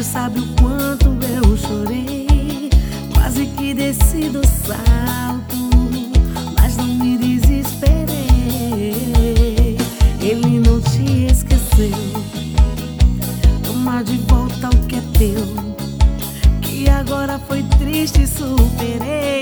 Você sabe o quanto eu chorei, quase que desci do salto, mas não me desesperei. Ele não te esqueceu. Toma de volta o que é teu, que agora foi triste e superei.